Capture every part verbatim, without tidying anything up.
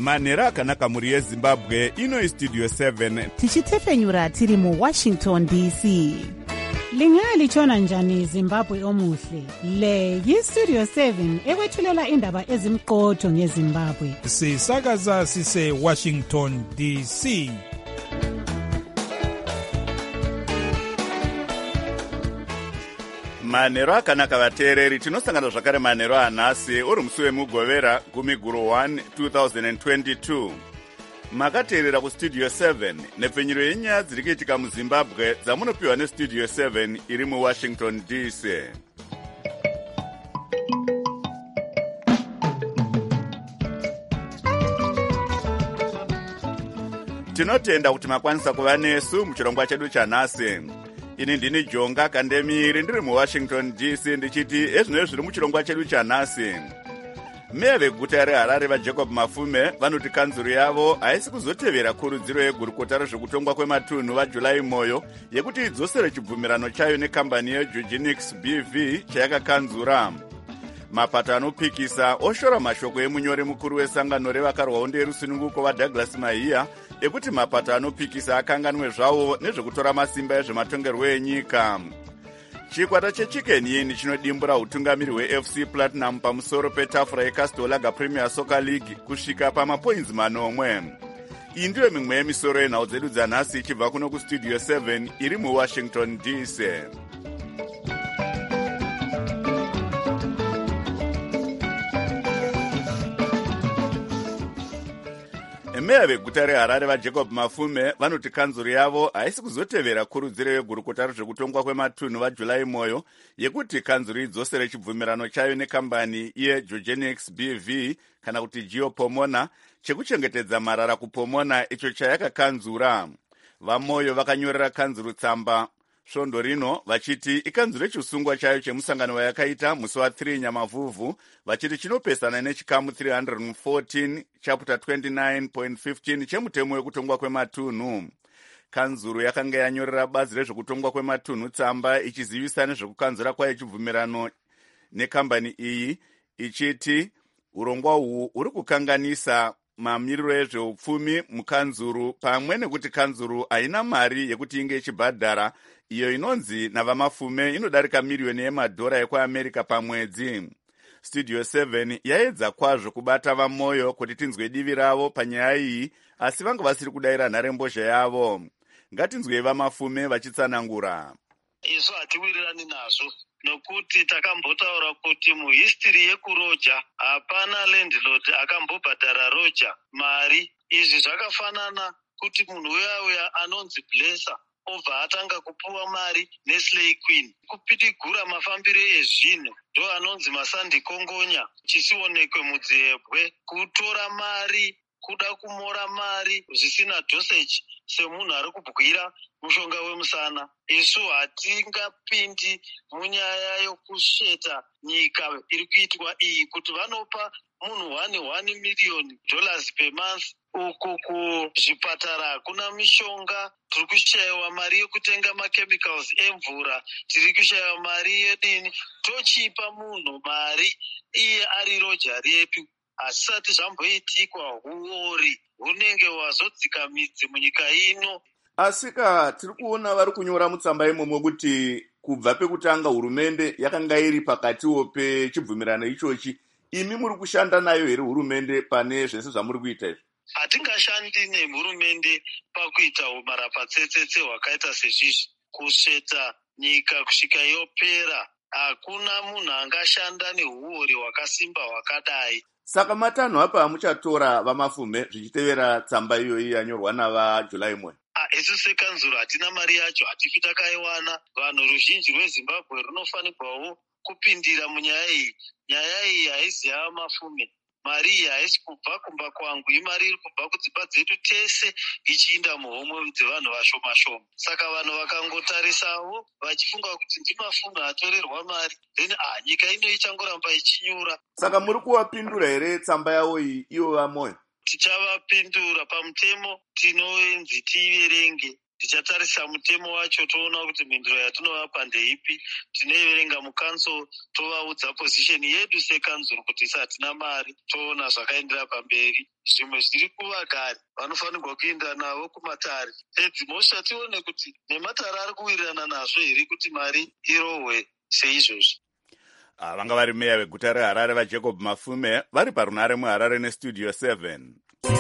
manhero akanaka mhuri yezimbabwe. Ino istudio seven tichitefenyura tiri muwashington D C. Lingalitshona njani Zimbabwe omuhle? Le yistudio seven ekwethulela indaba ezimqotho ngeZimbabwe. Sisakaza sise Washington D C. manhero akanaka vateereri, tinosangana zvakare manhero anhasi uri musi wemugovera gumi guru one twenty twenty-two. Makateerera kustudio seven nepfenyuro yenyaya dziri kuitika muzimbabwe dzamunopiwa nestudio seven iri muwashington D C. Tinotenda kuti makwanisa kuva nesu muchirongwa chedu chanhasi. Ini ndini Jonga Kandemiri ndiri muwashington D C ndichiti ezvino zviri muchirongwa chedu chanhasi. Meya veguta reHarare vaJacob Mafume vanoti kanzuro yavo haisi kuzotevera kurudziro yegurukota rezvekutongwa kwematunhu vaJuly Moyo yekuti idzosere chibvumirano chayo nekambani yeEugenics B V chayakakanzura. Mapato anopikisa oshora mashoko emunyori mukuru wesangano revakarwawo nderusununguko vaDouglas Mahiya ekuti mapato anopikisa akanganwe zvavo nezvekutora masimba ezvematongerwo enyika. Chikwata cheChicken Inn chinodimbura utungamiri hweF C Platinum pamusoro petafura yeCastor Lager Premier Soccer League kusvika pamapoints manomwe. Iyi ndiyo mimwe yemisoro yenhau dzedu dzanhasi ichibva kuno kustudio seven iri muwashington D C. Meya veguta reHarare vaJacob Mafume vanoti kanzuro yavo haisi kuzotevera kurudziro yegurukota rezvekutongwa kwematunhu vaJuly Moyo yekuti kanzuro idzosere chibvumirano chayo nekambani yeEugenics B V kana kuti Geopomona chekuchengetedza marara kupomona icho chayakakanzura. VaMoyo vakanyorera kanzuro tsamba svondo rino vachiti ikanzuro yechusungwa chayo chemusangano wayakaita musi wa3 Nyamavhuvhu vachiti chinopesana nechikamu three fourteen chapter twenty-nine point fifteen chemutemo wekutongwa kwematunhu. Kanzuro yakanga yanyorera bazi rezvekutongwa kwematunhu tsamba ichizivisa nezvekukanzura kwayo chibvumirano nekambani iyi ichiti urongwa uhu uri kukanganisa mamiriro ezveupfumi mukanzuru pamwe nekuti kanzuru haina mari yekuti inge ichibhadhara iyo inonzi navamafume inodarika miriyoni yemadhora ekuamerica pamwedzi. Studio seven yaedza kwazvo kubata vaMoyo kuti tinzwe divi ravo panyaya iyi, asi vanga vasiri kudayira nharembozha yavo. Ngatinzwei vaMafume vachitsanangura. Isu hatiwirirani nazvo nokuti takambotaura kuti muhistory yekuroja hapana landlord akambobhadhara roja mari. Izvi zvakafanana kuti munhu uya uya anonzi Blesser obva atanga kupuwa mari neSlay Queen. Kupitigura mafambiro ezvinhu ndo anonzi Masandi Kongonya chisionekwe mudziebwe, kutora mari, kuda kumora mari zvisina dosage semunhu ari kubwira mushonga wemusana. Isu hatingapindi munyaya yokusheta nyika iri kuitwa iyi kuti vanopa munhu one one million dollars per month. Uku kuzvipatara hakuna mishonga, tiri kushayiwa mari yekutenga machemicals emvura, tiri kushayiwa mari yedini. Tochipa munhu mari iye ari roja redu. Asati zvamboitikwa huori hunenge wazodzika midzi munyika ino. Asika tiri kuona vari kunyora mutsamba imomo kuti kubva pekutanga hurumende yakanga iri pakatiwo pechibvumirano ichochi. Imi muri kushanda nayo here hurumende pane zvese zvamuri kuita izvi? Hatingashandi nehurumende pakuita umarapatsetsetse hwakaita sezvizvi. Kusveta nyika kusvika yopera, hakuna munhu angashanda nehuori hwakasimba hwakadai. Saka matanho apa amuchatora vaMafume zvichitevera tsamba iyoyi yanyorwa navaJuly Moyo? Isu sekanzuro hatina mari yacho, hatifi takaiwana. Vanhu ruzhinji rweZimbabwe runofanirwawo kupindira munyaya iyi. Nyaya iyi haisi yavaMafume. Mari iyi haisi kubva kumba kwangu, imari iri kubva kudzimba dzedu tese ichiinda muhomwe dzevanhu vashoma shoma. Saka vanhu vakangotarisawo vachifunga kuti ndiMafume atorerwa mari, then ah nyika ino ichangoramba ichinyura. Saka muri kuvapindura here tsamba yavo iyi ivo vaMoyo? Tichavapindura pamutemo tinoenzi tiverenge. tichatarisa mutemo wacho toona kuti mhinduro yatinovapa ndeipi. Tinoiverenga mukanso tovaudza position yedu sekanzuro kuti isi hatina mari, toona zvakaendera pamberi. Zvimwe zviri kuvagari vanofanirwa kuenda navo kumatare edzimosha, tione kuti nematare ari kuwirirana nazvo here kuti mari irohwe seizvozvi. Vanga vari meya veguta reHarare vaJacob Mafume vari parunare muHarare nestudio seven.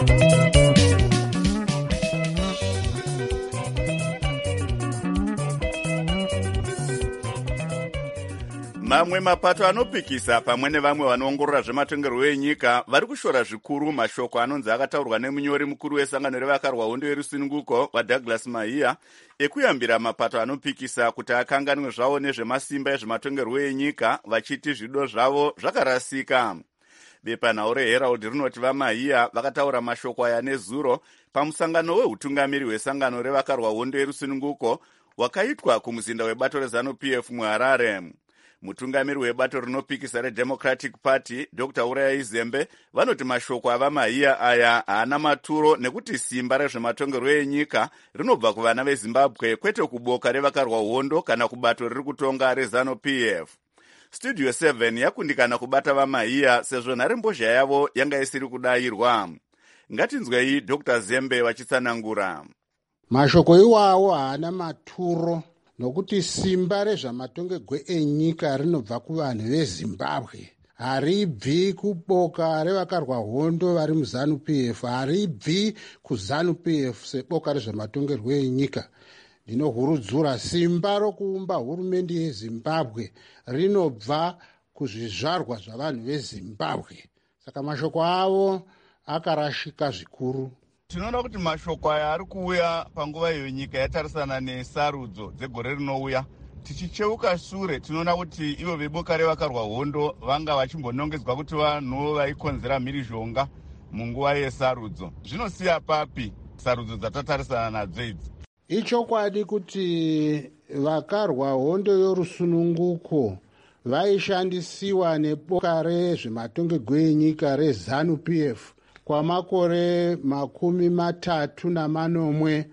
Mamwe mapato anopikisa pamwe nevamwe vanoongorora zvematongerwo enyika vari kushora zvikuru mashoko anonzi akataurwa nemunyori mukuru wesangano revakarwa hondo yerusununguko vaDouglas Mahiya ekuyambira mapato anopikisa kuti akanganwe zvavo nezvemasimba ezvematongerwo enyika vachiti zvido zvavo zvakarasika. Bepanhau reHerald rinoti vaMahiya vakataura mashoko aya nezuro pamusangano weutungamiri hwesangano revakarwa hondo yerusununguko wakaitwa kumuzinda webato reZanu-P F muHarare. Mutungamiri webato rinopikisa reDemocratic Party Doctor Uraya Izembe vanoti mashoko avaMahiya aya haana maturo nekuti simba rezvematongerwo enyika rinobva kuvana veZimbabwe kwete kuboka revakarwa hondo kana kubato riri kutonga reZanu-P F. Studio seven yakundikana kubata vaMahiya sezvo nharembozha yavo yanga isiri kudayirwa. Ngatinzwei Doctor Zembe vachitsanangura. Mashoko iwawo haana maturo nokuti simba rezvamatongerwo enyika rinobva kuvanhu veZimbabwe, haribvi kuboka revakarwa hondo vari muZanu-P F, haribvi kuZanu-P F seboka rezvamatongerwo enyika. Ndinohurudzura simba rokuumba hurumende yeZimbabwe rinobva kuzvizvarwa zvavanhu veZimbabwe. Saka mashoko avo akarashika zvikuru. Tinoona kuti mashoko aya ari kuuya panguva iyo nyika yatarisana nesarudzo dzegore rinouya. Tichicheuka shure tinoona kuti ivo veboka revakarwa hondo vanga vachimbonongedzwa kuti vanhu vaikonzera mhirizhonga munguva yesarudzo. Zvinosiya papi sarudzo dzatatarisana nadzo idzi? Ichokwadi kuti vakarwa hondo yorusununguko vaishandisiwa neboka rezvematongerwo enyika reZanu-P F kwamakore makumi matatu namanomwe,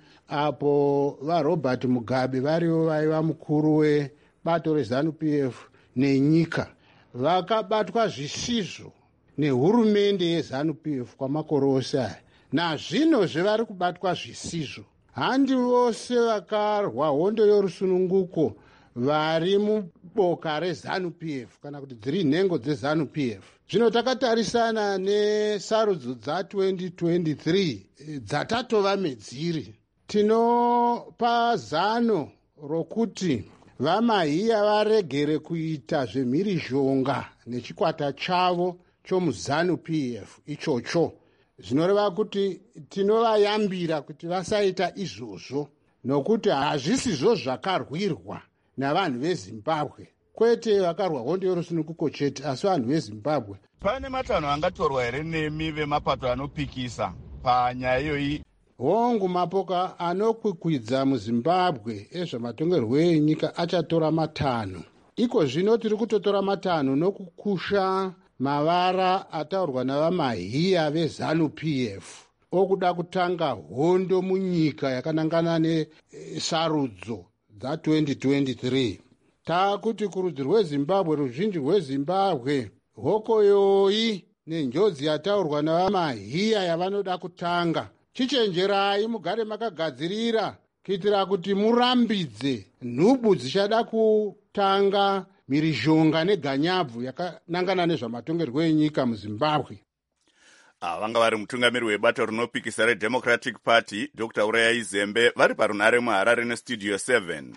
apo vaRobert Mugabe varivo vaiva mukuru webato reZanu-P F nenyika. Vakabatwa zvisizvo nehurumende yeZanu-P F kwamakore ose aya. Nazvino zvevari kubatwa zvisizvo. Handi vose vakarwa hondo yorusununguko vari muboka reZanu-P F kana kuti dziri nhengo dzeZanu-P F. Zvino takatarisana nesarudzo dza-twenty twenty-three dzatatova medziri. Tinopa zano rokuti vaMahiya varegere kuita zvemhirizhonga nechikwata chavo chomuZanu-P F ichocho. Zvinoreva kuti tinovayambira kuti vasaita izvozvo, nokuti hazvisizvo zvakarwirwa navanhu veZimbabwe, kwete vakarwa hondo yorusununguko chete asi vanhu veZimbabwe. Pane matanho angatorwa here nemi vemapato anopikisa panyaya iyoyi? Hongu, mapoka anokwikwidza muZimbabwe ezvematongerwo enyika achatora matanho. Iko zvino tiri kutotora matanho nokukusha mavara ataurwa navaMahiya veZanu-P F okuda kutanga hondo munyika yakanangana nesarudzo dza-twenty twenty-three. Takuti kurudzi rweZimbabwe, ruzhinji rweZimbabwe, hokoyoyi nenjodzi yataurwa navaMahiya yavanoda kutanga. Chichenjerai mugare makagadzirira kuitira kuti murambidze nhubu dzichada kutanga mhirizhonga neganyabvu yakanangana nezvamatongerwo enyika muZimbabwe. Vanga vari mutungamiri webato rinopikisa reDemocratic Party Doctor Uraya Izembe vari parunare muHarare nestudio seven.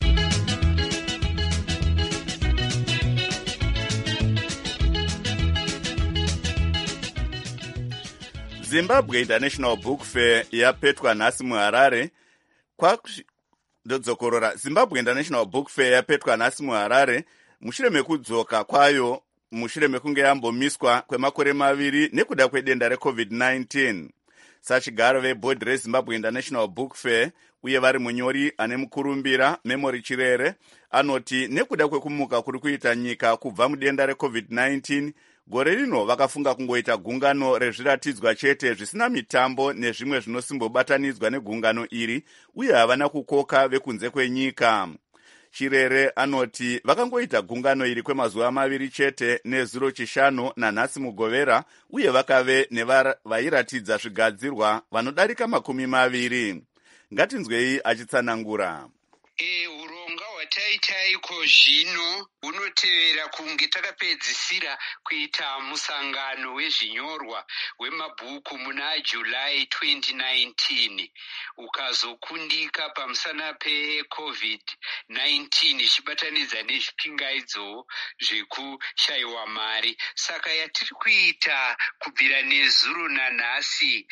Zimbabwe International Book Fair yapetwa nhasi muHarare. Ndodzokorora. Zimbabwe International Book Fair yapetwa nhasi muHarare mushure mekudzoka kwayo mushure mekunge yambomiswa kwemakore maviri nekuda kwedenda recovid nineteen. Sachigaro vebhodhi reZimbabwe International Book Fair uye vari munyori ane mukurumbira Memory Chirere anoti nekuda kwekumuka kuri kuita nyika kubva mudenda recovid nineteen Gore rino vakafunga kungoita gungano rezviratidzwa chete zvisina mitambo nezvimwe zvinosimbobatanidzwa negungano iri, uye havana kukoka vekunze kwenyika. Chirere anoti vakangoita gungano iri kwemazuva maviri chete nezuro chishanu nanhasi mugovera, uye vakave nevairatidza zvigadzirwa vanodarika makumi maviri. Ngatinzwei achitsanangura. E, uronga hwataitaiko zvino hunotevera kunge takapedzisira kuita musangano wezvinyorwa wemabhuku muna July twenty nineteen, ukazokundika pamusana pe-covid nineteen ichibatanidza nezvipingaidzo zvekushayiwa mari. Saka yatiri kuita kubvira nezuro nanhasi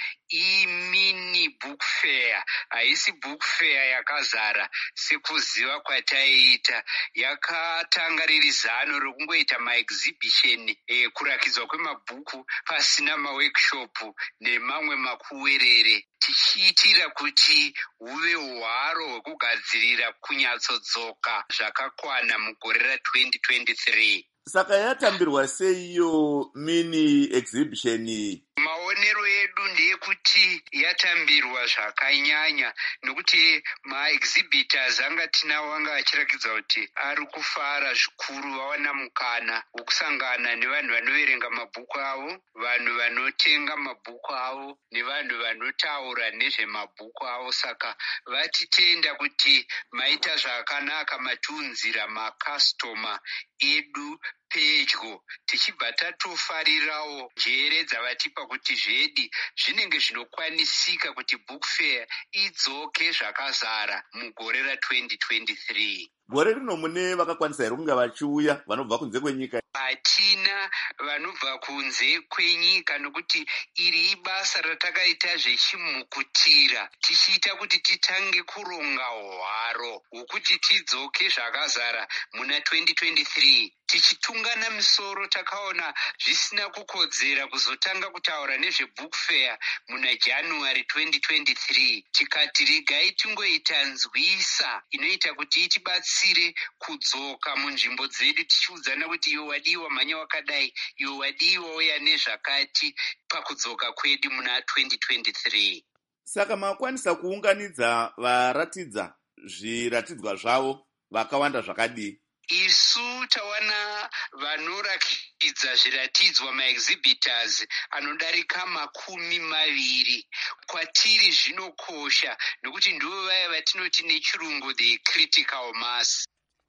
imini book fair, haisi book fair yakazara sekuziva kwataiita. Yakatanga riri zano rokungoita maexhibition, e, kurakidzwa kwemabhuku pasina maworkshop nemamwe makuwerere, tichiitira kuti huve hwaro hwekugadzirira kunyatsodzoka zvakakwana mugore ra-twenty twenty-three. Saka yatambirwa sei iyo mini exhibition? Maonero edu ndeyekuti yatambirwa zvakanyanya, nokuti maexhibitors anga tinawo anga achirakidza kuti ari kufara zvikuru, vawana mukana wokusangana nevanhu vanoverenga mabhuku avo, vanhu vanotenga mabhuku avo nevanhu vanotaura nezvemabhuku avo. Saka vatitenda kuti maita zvakanaka matiunzira makastoma edu pedyo, tichibva tatofarirawo njere dzavatipa kuti zvedi zvinenge zvinokwanisika kuti book fair idzoke zvakazara mugore ra-twenty twenty-three. Gore rino mune vakakwanisa here kunge vachiuya vanobva kunze kwenyika? Hatina vanobva kunze kwenyika, nokuti iri ibasa ratakaita zvechimukutira, tichiita kuti titange kuronga hwaro hwokuti tidzoke zvakazara muna twenty twenty-three. Tichitungana misoro takaona zvisina kukodzera kuzotanga kutaura nezvebook fair muna January twenty twenty-three. Tikati regai tingoita nzwisa inoita kuti itibatsire kudzoka munzvimbo dzedu, tichiudzana kuti iwe wadiwa mhanya wakadai, iwe wadiwa uya nezvakati pakudzoka kwedu muna twenty twenty-three. Saka makwanisa kuunganidza varatidza zviratidzwa zvavo vakawanda zvakadii? Isu tawana vanorakidza zviratidzwa maexhibitors anodarika makumi maviri. Kwatiri zvinokosha, nokuti ndivo vaya vatinoti nechirungu the critical mass.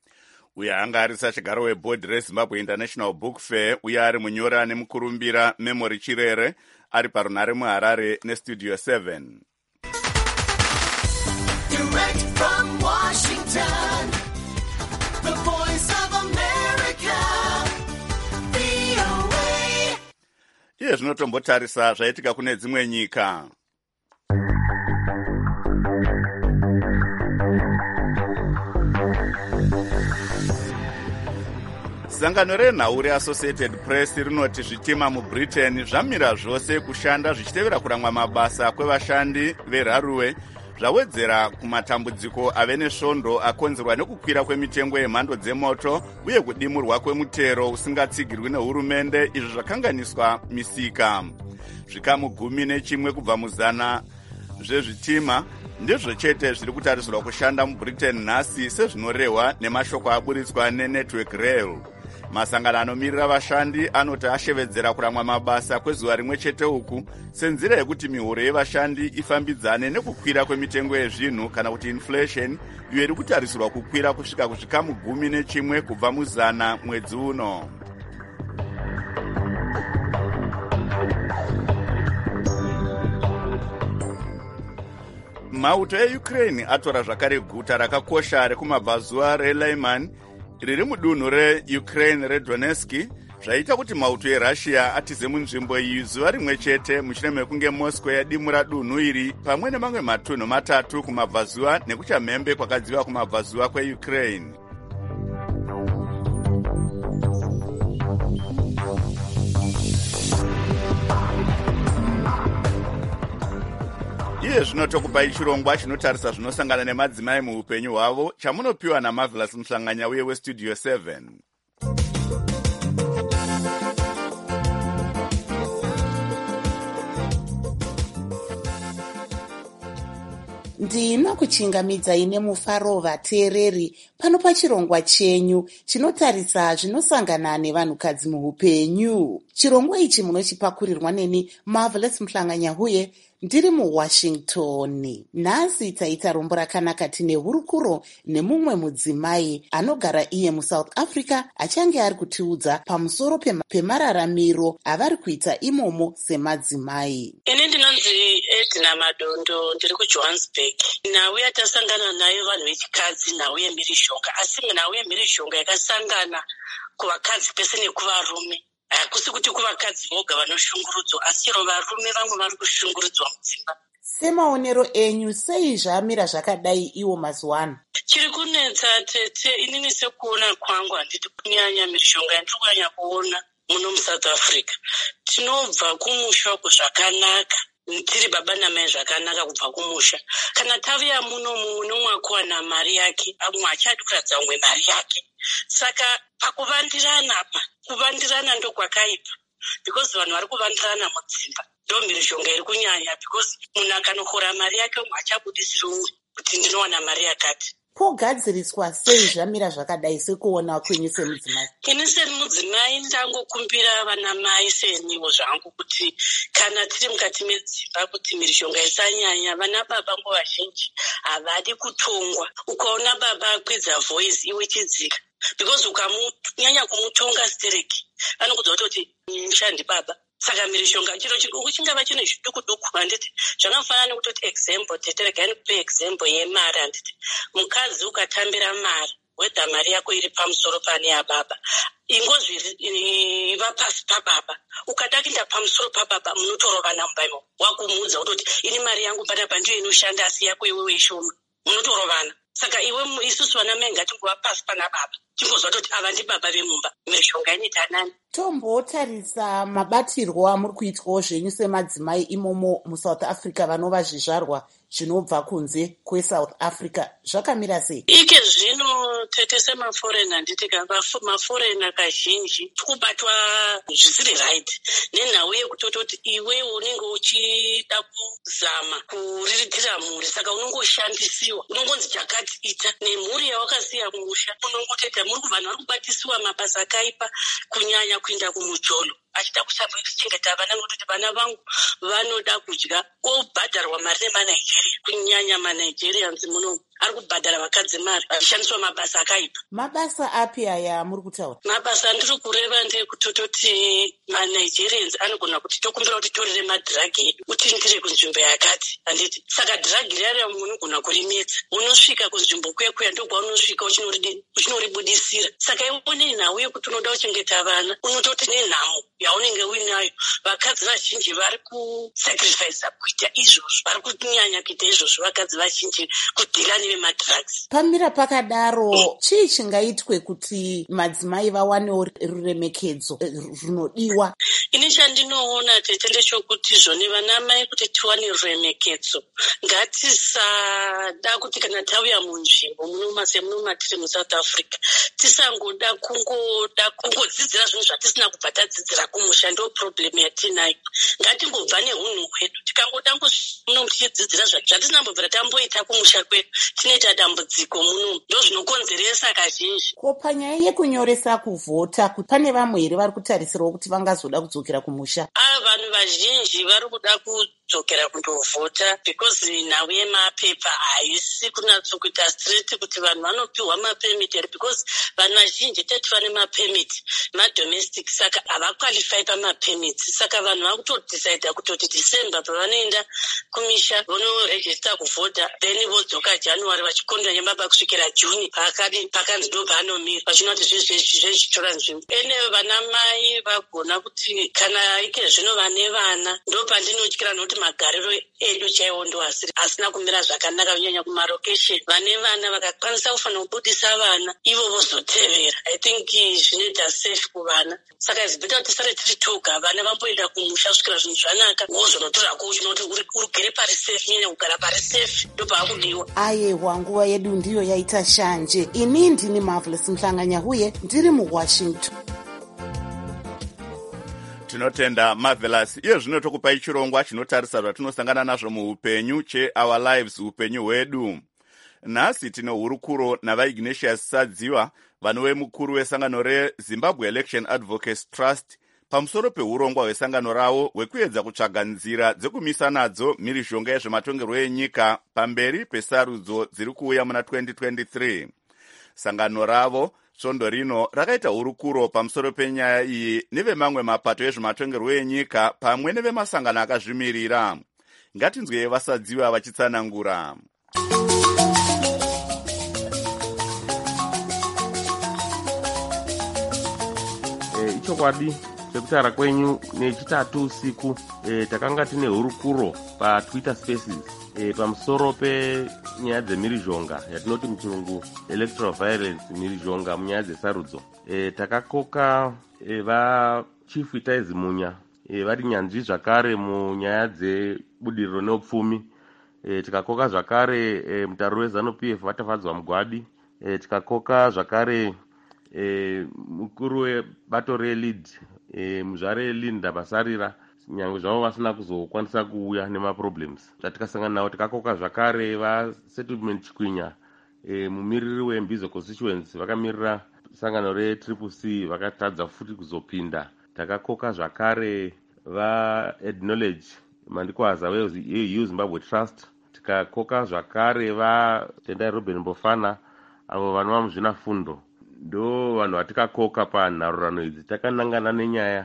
Uye anga ari sachigaro webhodhi reZimbabwe International Book Fair, uye ari munyora nemukurumbira Memory Chirere, ari parunhare muHarare nestudio seven. Direct from Washington, the voice of America, V O A. Iye zvinotombotarisa zvaitika kune dzimwe nyika. Sangano renhau reAssociated Press rinoti zvitima muBritain zvamira zvose kushanda zvichitevera kuramwa mabasa kwevashandi veRailway zvawedzera kumatambudziko ave nesvondo akonzerwa nekukwira kwemitengo yemhando dzemoto uye kudimurwa kwemutero usingatsigirwi nehurumende, izvo zvakanganiswa misika. Zvikamu gumi nechimwe kubva muzana zvezvitima ndizvo chete zviri kutarisirwa kushanda muBritain nhasi, sezvinorehwa nemashoko aburitswa neNetwork Rail. Masangano anomirira vashandi anoti ashevedzera kuramwa mabasa kwezuva rimwe chete uku senzira yekuti mihoro yevashandi ifambidzane nekukwira kwemitengo yezvinhu kana kuti inflation, iyo iri kutarisirwa kukwira kusvika kuzvikamu gumi nechimwe kubva muzana mwedzi uno. Mauto eUkraine atora zvakare guta rakakosha rekumabvazuva reLiman riri mudunhu reUkraine reDonetsk, zvaita kuti mauto eRussia atize munzvimbo iyi zuva rimwe chete mushure mekunge Moscow yadimura dunhu iri pamwe nemamwe matunhu matatu kumabvazuva nekuchamhembe kwakadziva kumabvazuva kweUkraine. Iye zvino tokupai chirongwa chinotarisa zvinosangana nemadzimai muupenyu hwavo, chamunopiwa naMarvelous Muhlanganya uye westudio seven. ndinokuchingamidzai nemufaro vateereri pano pachirongwa chenyu chinotarisa zvinosangana nevanhukadzi muupenyu. Chirongwa ichi munochipakurirwa neni Marvelous Mhlanganyahuye ndiri muWashington. Nhasi taita rombo rakanaka tine hurukuro nemumwe mudzimai anogara iye muSouth Africa achange ari kutiudza pamusoro pema, pemararamiro avari kuita imomo semadzimai. Ini ndinonzi Edna Madondo, ndiri kuJohannesburg. Nhau yatasangana nayo vanhu vechikadzi nhau yemhirishonga, asi nhau yemhirishonga yakasangana kuvakadzi pese nekuvarume. Hakusi kuti kuvakadzi voga vanoshungurudzwa, asi chero varume vamwe vari kushungurudzwa mudzimba. Semaonero enyu sei zvamira zvakadai iwo mazuva ano? Chiri kunetsa tete, inini sekuona kwangu handiti kunyanya mhirishonga yandiri kunyanya kuona muno muSouth Africa. Tinobva kumusha uko zvakanaka, tiri baba namai zvakanaka kubva kumusha. Kana tavuya muno muno mwakuwana mari yake, amwe achadi kuratidza umwe mari yake. Saka pakuvandirana apa, kuvandirana ndokwakaipa. Because vanhu vari kuvandirana mudzimba. Ndo mhirishonga iri kunyanya because munhu akanohora mari yake umwe achabudisiri umwe kuti ndinowana mari yakati. Pogadziriswa sei zvamira zvakadai sekuona kwenyu semudzimai? Ini semudzimai ndangokumbira vana mai seniwo zvangu kuti kana tiri mukati medzimba kuti mhirishonga isanyanya. Vana baba nguva zhinji havadi kutongwa. Ukaona baba akwidza voice iwe chidzika. Because ukanyanya kumutonga stereki vanokudza kuti mushandi baba. Saka mhirishonga chiro chiduku chingava chine zviduku duku handiti zvakafanana nekutoti example teterega nikupe example yemari handiti mukadzi ukatambira mari wedha mari yako iri pamusoro pane yababa ingozvi va pasi pababa ukada kuenda pamusoro pababa munotorovana mumba imo wakumuudza kutoti ini mari yangu panapa ndiyo inoshanda asi yako iwe weishoma munotorovana. Saka iwe isusu vana mai ngatingova pasi pana baba tingozva kuti ava ndi baba vemumba. Mhirishonga inoita nani? Tombotarisa mabatirwo amuri kuitwawo zvenyu semadzimai imomo muSouth Africa vanova zvizvarwa zvinobva kunze kweSouth Africa zvakamira sei? Ike zvino tete semaforena handitika maforena kazhinji kubatwa zvisiri right nenhau yekutototi iwe unenge uchida kuzama kuriritira mhuri saka unongoshandisiwa unongonzi chakati ita nemhuri yawakasiya musha unongoteta muri vanhu vari kubatisiwa mabasa akaipa kunyanya kuenda kumujolo achida kuchengeta vana nokuti vana vangu vanoda kudya obhadharwa mari nemanigeria kunyanya manigerians muno ari kubhadhara vakadzi mari achishandiswa mabasa akaipa. Mabasa api aya muri kutaura? Mabasa andiri kureva ndekutototi manigerians anogona kuti tokumbira kuti torere madhiragi edu utindire kunzvimbo yakati handiti saka dhiragi riya munogona kurimetsa unosvika kunzvimbo kuya kuya ndokwaunozvika uchinoribudisira saka ione nhau yekuti unoda kuchengeta vana unototi nenhamo yaunenge uinayo vakadzi vazhinji vari kusacrifice kuita izvozvo vari kunyanya kuita izvozvo vakadzi vazhinji kudhila nevemadrugs. Pamira pakadaro chii chingaitwe kuti madzimai vawanewo ruremekedzo runodiwa? Ini chandinoona tete ndechokuti zvone vana mai kuti tiwane ruremekedzo ngatisada kuti kana tauya munzvimbo munomase munomatiri muSouth Africa tisangoda kungoda kungodzidzira zvinhu zvatisina kubva tadzidzira kumusha ndo problem yatinayo. Ngatingobva nehunhu hwedu tikangoda muno tichidzidzira zvatisina tamboita kumusha kwedu tinoita dambudziko muno ndo zvinokonzeresa kazhinji. Ko panyaya yekunyoresa kuvhota pane vamwe here vari kutarisirawo kuti vangazoda kudzokera kumusha? Ava vanhu vazhinji vari kuda kudzokera kundovhota because nhau yemapepa haisi kunyatsokuita straight kuti vanhu vanopiwa mapemiti because vanhu vazhinji teti vane mapemiti madomestic saka havaqualify pamapemiti saka vanhu vari kutodecida kutoti December pavanoenda kumisha vonoregister kuvhota then vodzoka January vachikonda nyembaba kusvikira June pakadi pakanzi ndo paanomira vachinoti zvezvitora nzvimbo ene vana mai vagona kuti kana ike zvino vane vana ndo pandinotyira nokuti magariro edu chaiwo ndo asina kumira zvakanaka kunyanya kumarokesheni vane vana vakakwanisa kufanira kubudisa vana ivo vozotevera I think zvinoita safe kuvana saka izibita kuti tisare tiri toga vana vamboenda kumusha kusvikira zvinhu zvanaka wozonotorako uchinoti urigere pari safe nyanya kugara pari safe ndo paakudiwa. Ayewa nguva yedu ndiyo yaita shanje. Ini ndini Marvelous Mhlanganyahuye ndiri muWashington. Tinotenda Marvelous. Iyo zvino tokupai chirongwa chinotarisa zvatinosangana nazvo muupenyu che-Our Lives, upenyu hwedu. Nhasi tino hurukuro navaIgnatius Sadziwa, vanove mukuru wesangano reZimbabwe Election Advocates Trust, pamusoro peurongwa hwesangano ravo hwekuedza kutsvaga nzira dzekumisa nadzo mhirizhonga yezvematongerwo enyika pamberi pesarudzo dziri kuuya muna twenty twenty-three. Sangano ravo svondo rino rakaita hurukuro pamusoro penyaya iyi nevemamwe mapato ezvematongerwo enyika pamwe nevemasangano akazvimirira. Ngatinzwei Vasadziwa vachitsanangura. E, ichokwadi sekutara kwenyu nechitatu usiku e, takanga tine hurukuro pa Twitter Spaces e, pamusoro penyaya dzemhirizhonga yatinoti muchirungu electoral violence, mhirizhonga munyaya dzesarudzo. E, takakoka e, vachief Itaizi Munya e, vari nyanzvi zvakare munyaya dzebudiriro neupfumi. E, tikakoka zvakare e, mutariro weZanu-P F vatafadzwa Mugwadi. E, tikakoka zvakare e, mukuru webato reLead e, muzvare Linda Basarira, nyangwe zvavo vasina kuzokwanisa kuuya nemaproblems zvatikasangana nawo. Tikakoka zvakare vaSettlement Chikwinya e, mumiriri weMbizo constituency vakamirira sangano reTriple C vakatadza futi kuzopinda. Takakoka zvakare vaAcknowledge Mandikwaza weU Zimbabwe Trust. Tikakoka zvakare vaTendai Robin Mbofana avo vanova muzvinafundo. Ndo vanhu vatikakoka panharurano idzi. Takanangana nenyaya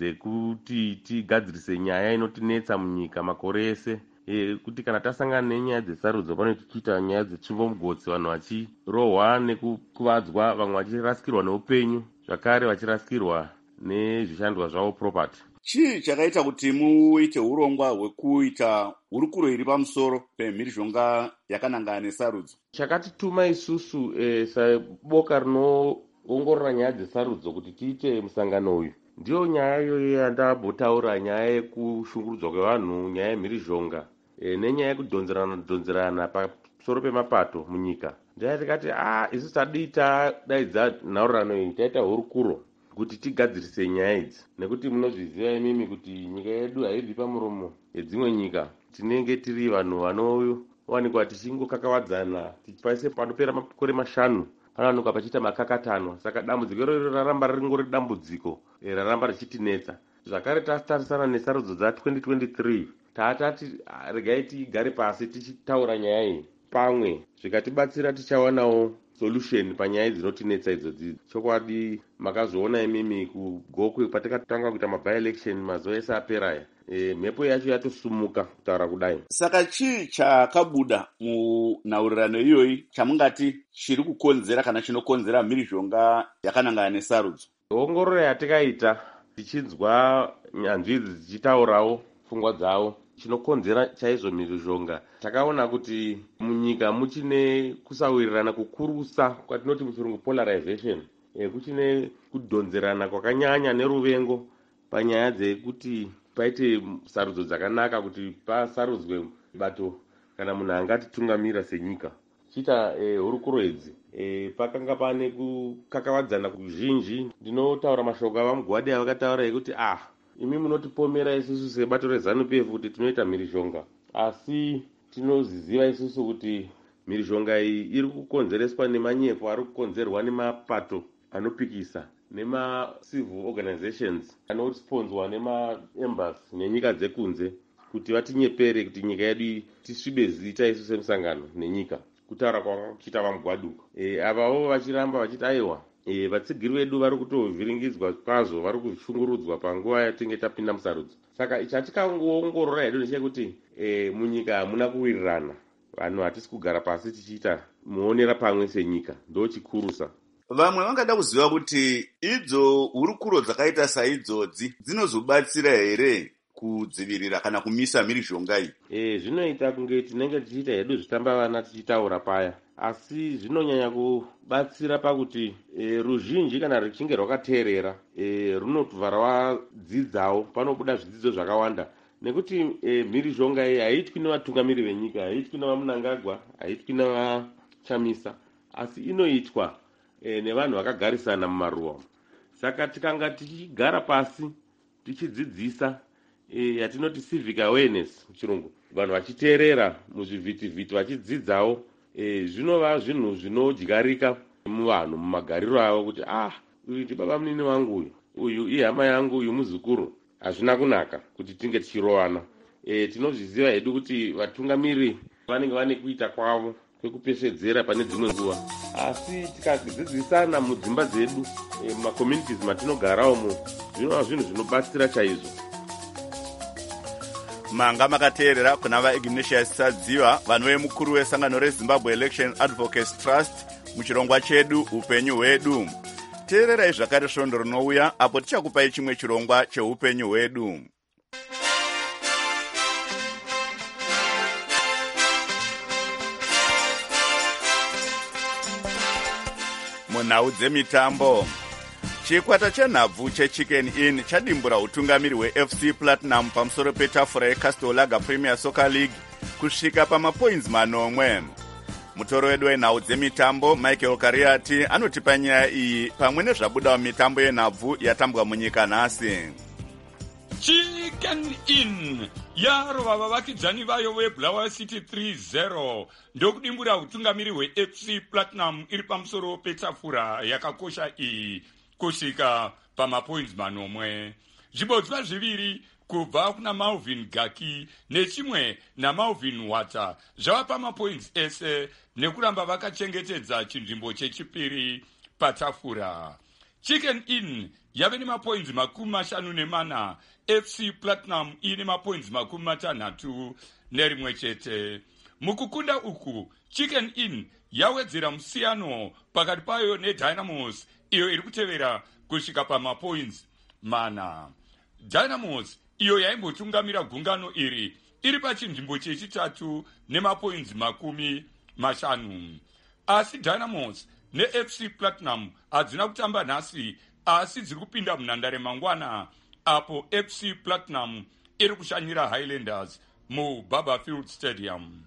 dzekuti tigadzirise nyaya inotinetsa munyika makore ese, e, kuti kana tasangana nenyaya dzesarudzo pane tichiita nyaya dzetsvimbomugodzi, vanhu vachirohwa nekukuvadzwa, vamwe vachirasikirwa neupenyu, zvakare vachirasikirwa nezvishandwa zvavo property. Chii chakaita kuti muite urongwa hwekuita hurukuro iri pamusoro pemhirizhonga yakanangana nesarudzo? Chakatituma isusu e, saboka rinoongorora nyaya dzesarudzo kuti tiite musangano uyu ndiyo nyaya iyoyo yandambotaura, nyaya yekushungurudzwa kwevanhu, nyaya yemhirizhonga e, nenyaya yekudhonzerana dhonzerana pamusoro pemapato munyika. Ndaya tikati ah isusu tadi tadaidza nhaurano iyi, taita hurukuro kuti tigadzirise nyaya idzi, nekuti munozviziva imimi kuti nyika yedu haibvi pamuromo yedzimwe nyika. Tinenge tiri vanhu vanowanikwa tichingokakavadzana paise panopera makore mashanu panowanikwa pachiita makakatano. Saka dambudziko iroro raramba ringori dambudziko e, raramba richitinetsa. Zvakare tatarisana nesarudzo dza twenty twenty-three taatati regai tigare pasi tichitaura nyaya iyi pamwe, zvikatibatsira tichawanawo solution panyaya dzinotinetsa idzodzi. Chokwadi makazviona imimi kugokwe patakatanga kuita maby-election mazuva ese apera, e, mhepo yacho yatosumuka kutaura kudai. Saka chii chakabuda munhaurirano iyoyi chamungati chiri kukonzera kana chinokonzera mhirizhonga yakanangana nesarudzo? Ongororo yatikaita tichinzwa nyanzvi idzi dzichitaurawo pfungwa dzavo chinokonzera chaizvo mhirizhonga, takaona kuti munyika muchine kusawirirana kukurusa kwatinoti muchirungu polarization, e, kuchine kudhonzerana kwakanyanya neruvengo panyaya dzekuti paite sarudzo dzakanaka, kuti pasarudzwe bato kana munhu angatitungamira senyika. Chita e, hurukuro idzi e, pakanga pane kukakavadzana kuzhinji. Ndinotaura mashoko avaMugwadi avakataura ekuti ah imi munotipomera isusu sebato reZanu-P F kuti tinoita mhirizhonga, asi tinoziziva isusu kuti mhirizhonga iyi iri kukonzereswa nemanyepo ari kukonzerwa nemapato anopikisa nema-civil organizations anosponzwa nemaembassy nenyika dzekunze kuti vatinyepere kuti nyika yedu tisvibe zita isu semusangano nenyika. Kutaura kwavakuchiita vaMugwaduka e, avavo vachiramba vachiti aiwa e, vatsigiri vedu vari kutovhiringidzwa kwazvo, vari kushungurudzwa panguva yatinge tapinda musarudzo. Saka chatikaongorora hedu ndechekuti e, munyika hamuna kuwirirana, vanhu hatisi kugara pasi tichiita muonera pamwe senyika, ndo chikurusa. Vamwe vangada kuziva kuti idzo hurukuro dzakaita saidzodzi dzinozobatsira here kudzivirira kana kumisa mhirizhonga iyi? E, zvinoita kunge tinenge tichiita hedu zvitamba vana tichitaura paya, asi zvinonyanya kubatsira pakuti e, ruzhinji kana ruchinge rwakateerera e, runobva rwadzidzawo, panobuda zvidzidzo zvakawanda, nekuti e, mhirizhonga iyi haitwi nevatungamiri venyika, haitwi navaMnangagwa, haitwi navachamisa, asi inoitwa e, nevanhu vakagarisana mumaruwa. Saka tikanga tichigara pasi tichidzidzisa e, yatinoti civic awareness muchirungu, vanhu vachiteerera muzvivhitivhiti vachidzidzawo. E, zvinova zvinhu zvinodyarika muvanhu mumagariro avo kuti ah, uyu ndi baba munini wangu, uyu uyu ihama yangu, uyu muzukuru. Hazvina kunaka kuti tinge tichirovana. E, tinozviziva hedu kuti vatungamiri vanenge vane kuita kwavo kwekupesedzera pane dzimwe nguva, asi tikadzidzisana mudzimba dzedu, e, mumakommunities matinogara umo, zvinova zvinhu zvinobatsira chaizvo. Manga makateerera kuna vaIgnatius Sadziva, vanhu vemukuru wesangano reZimbabwe Election Advocates Trust muchirongwa chedu upenyu hwedu. Teererai zvakare svondo rinouya apo tichakupai chimwe chirongwa cheupenyu hwedu. Munhau dzemitambo, chikwata chenhabvu cheChicken Inn chadimbura utungamiri hweF C Platinum pamusoro petafura yeCastle Lager Premier Soccer League kusvika pamapoints manomwe. Mutoro wedu wenhau dzemitambo Michael Kariati anotipa nyaya iyi pamwe nezvabuda mumitambo yenhabvu yatambwa munyika nhasi. Chicken Inn yarova vavakidzani vayo veBulawayo City three zero ndokudimbura utungamiri hweF C Platinum iri pamusoro petafura yakakosha iyi kusvika pamapoints manomwe. Zvibodzwa zviviri kubva kuna Malvin Gaki nechimwe naMalvin Wata zvava pamapoints ese nekuramba vakachengetedza chinzvimbo chechipiri patafura. Chicken Inn yave nemapoints makumi mashanu nemana, F C Platinum ine mapoints makumi matanhatu nerimwe chete. Mukukunda uku, Chicken Inn yawedzera musiyano pakati payo neDynamos iyo iri kutevera kusvika pamapoints mana. Dynamos iyo yaimbotungamira gungano iri iri pachinzvimbo chechitatu nemapoints makumi mashanu. Asi Dynamos neF C Platinum hadzina kutamba nhasi, asi dziri kupinda munhandare mangwana apo F C Platinum iri kushanyira Highlanders muBarberfield Stadium.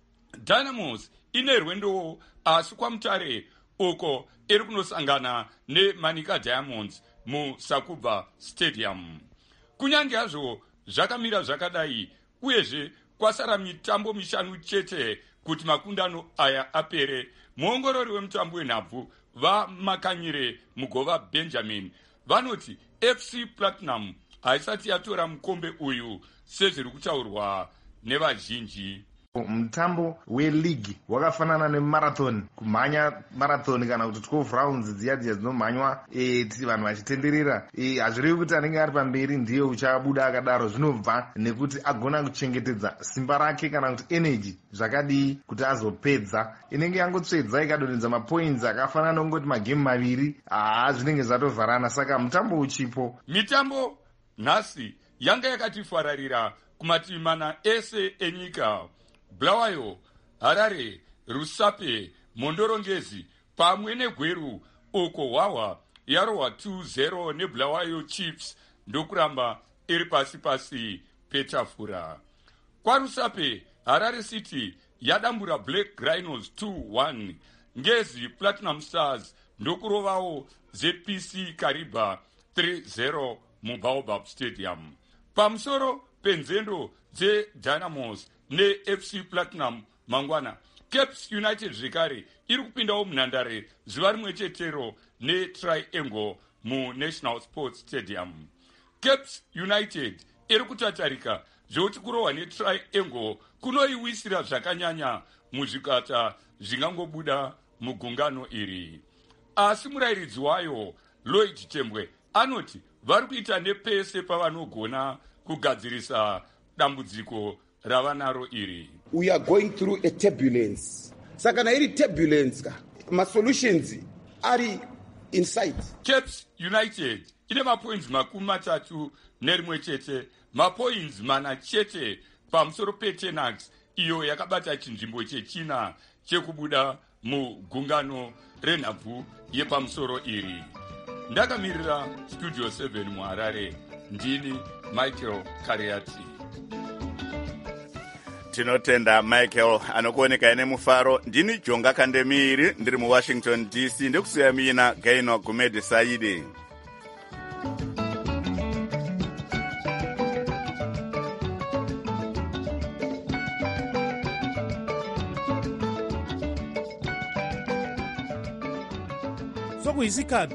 Dynamos ine rwendo asi kwamutare uko iri kunosangana neManika Diamonds muSakuba Stadium. Kunyange hazvo zvakamira zvakadai, uyezve kwasara mitambo mishanu chete kuti makundano aya apere, muongorori wemutambo wenhabvu vaMakanyire Mugova Benjamin vanoti F C Platinum haisati yatora mukombe uyu sezviri kutaurwa nevazhinji. Mutambo weleague wakafanana nemarathon, kumhanya marathon kana kuti twelve rounds dziya dziya dzinomhanywa e, titi vanhu vachitenderera. E, hazvirevi kuti anenge ari pamberi ndiye uchabuda akadaro, zvinobva nekuti agona kuchengetedza simba rake kana kuti energy zvakadii kuti azopedza. Inenge yangotsvedza ikadonedza mapoints akafanana nokungoti magemu maviri, haa zvinenge zvatovharana, saka mutambo uchipo. Mitambo nhasi yanga yakatifararira kumativi mana ese enyika. Bulawayo, Harare, Rusape, Mondorongezi pamwe neGweru uko Hwawa yarohwa two zero neBulawayo Chiefs ndokuramba iri pasi pasi petafura. KwaRusape, Harare City yadambura Black Rhinos two one. Ngezi Platinum Stars ndokurovawo Z P C Kariba three zero muBaobab Stadium. Pamusoro penzendo dzeDynamos neF C Platinum mangwana, Caps United zvekare iri kupindawo munhandare zuva rimwe chetero neTriangle muNational Sports Stadium. Caps United iri kutatarika zvokuti kurohwa neTriangle kunoiwisira zvakanyanya muzvikata zvingangobuda mugungano iri. Asi murayiridzi wayo Lloyd Tembwe anoti vari kuita nepese pavanogona kugadzirisa dambudziko ravanaro iri. We are going through a turbulence. Saka na iri turbulence ka, ma solutions ari in sight. Caps United ine mapoints makumi matatu nerimwe chete, mapoints mana chete pamusoro peTenax iyo yakabata chinzvimbo chechina chekubuda mugungano renhabvu yepamusoro iri. Ndakamirira Studio seven muHarare, ndini Michael Kariati. Tinotenda Michael anokuoneka ine mufaro. Ndini Jonga Kandemiri ndiri muWashington D C ndikusiya mina Gaino Gumedi Saidi. muisikati